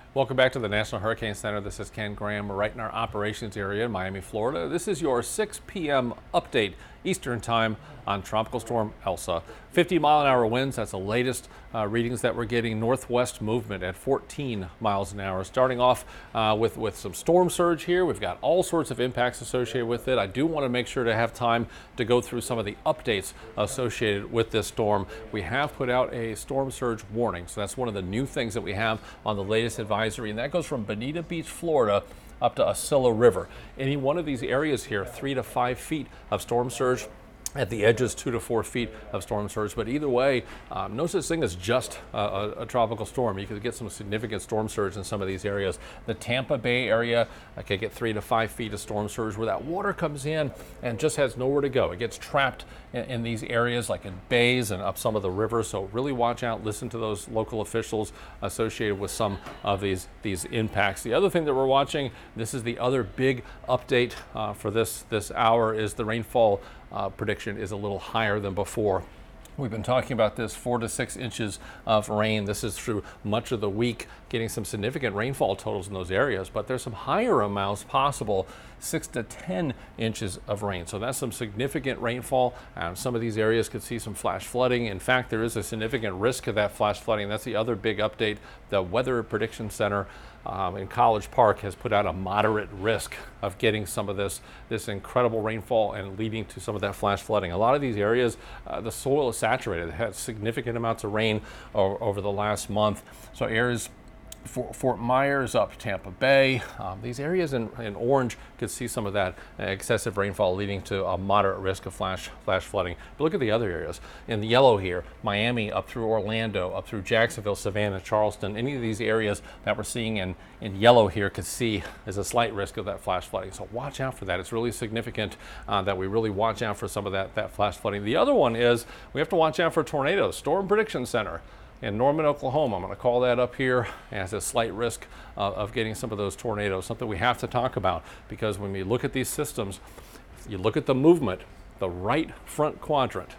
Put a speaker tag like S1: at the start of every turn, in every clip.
S1: Welcome back to the National Hurricane Center. This is Ken Graham. We're right in our operations area in Miami, Florida. This is your 6 p.m. update Eastern time on Tropical Storm Elsa. 50-mile-an-hour winds, that's the latest readings that we're getting. Northwest movement at 14 miles an hour. Starting off with some storm surge here. We've got all sorts of impacts associated with it. I do want to make sure to have time to go through some of the updates associated with this storm. We have put out a storm surge warning, so that's one of the new things that we have on the latest advisory, and that goes from Bonita Beach, Florida, up to Osceola River. Any one of these areas here, 3 to 5 feet of storm surge. At the edges, 2 to 4 feet of storm surge. But either way, no such thing as just a tropical storm. You could get some significant storm surge in some of these areas. The Tampa Bay area could get 3 to 5 feet of storm surge where that water comes in and just has nowhere to go. It gets trapped in these areas like in bays and up some of the rivers. So really watch out, listen to those local officials associated with some of these impacts. The other thing that we're watching, this is the other big update for this hour, is the rainfall prediction is a little higher than before. We've been talking about this 4 to 6 inches of rain. This is through much of the week, getting some significant rainfall totals in those areas, but there's some higher amounts possible, 6 to 10 inches of rain. So that's some significant rainfall. Some of these areas could see some flash flooding. In fact, there is a significant risk of that flash flooding. That's the other big update. The Weather Prediction Center in College Park has put out a moderate risk of getting some of this incredible rainfall and leading to some of that flash flooding. A lot of these areas, the soil is saturated. It had significant amounts of rain over the last month. So areas Fort Myers up Tampa Bay, these areas in orange could see some of that excessive rainfall leading to a moderate risk of flash flooding. But look at the other areas in the yellow here: Miami up through Orlando, up through Jacksonville, Savannah, Charleston. Any of these areas that we're seeing in yellow here could see there's a slight risk of that flash flooding. So watch out for that. It's really significant that we really watch out for some of that flash flooding. The other one is we have to watch out for tornadoes. Storm Prediction Center in Norman, Oklahoma, I'm going to call that up here as a slight risk of getting some of those tornadoes, something we have to talk about, because when we look at these systems, you look at the movement, the right front quadrant,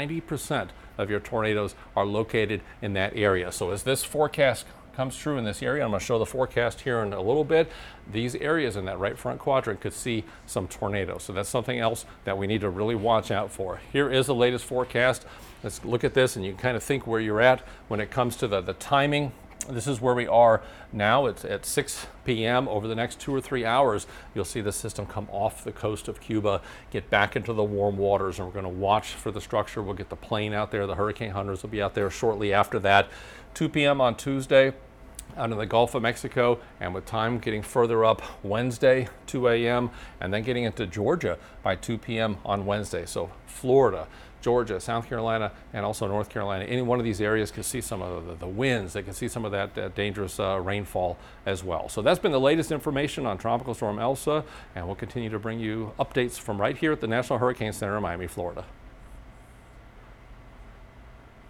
S1: 90% of your tornadoes are located in that area. So as this forecast comes true in this area, I'm going to show the forecast here in a little bit, these areas in that right front quadrant could see some tornadoes. So that's something else that we need to really watch out for. Here is the latest forecast. Let's look at this and you can kind of think where you're at when it comes to the timing. This is where we are now. It's at 6 p.m. Over the next 2 or 3 hours, you'll see the system come off the coast of Cuba, get back into the warm waters, and we're going to watch for the structure. We'll get the plane out there. The hurricane hunters will be out there shortly after that. 2 p.m. on Tuesday, out in the Gulf of Mexico, and with time getting further up Wednesday, 2 a.m., and then getting into Georgia by 2 p.m. on Wednesday. So Florida, Georgia, South Carolina, and also North Carolina, any one of these areas can see some of the winds. They can see some of that dangerous rainfall as well. So that's been the latest information on Tropical Storm Elsa, and we'll continue to bring you updates from right here at the National Hurricane Center in Miami, Florida.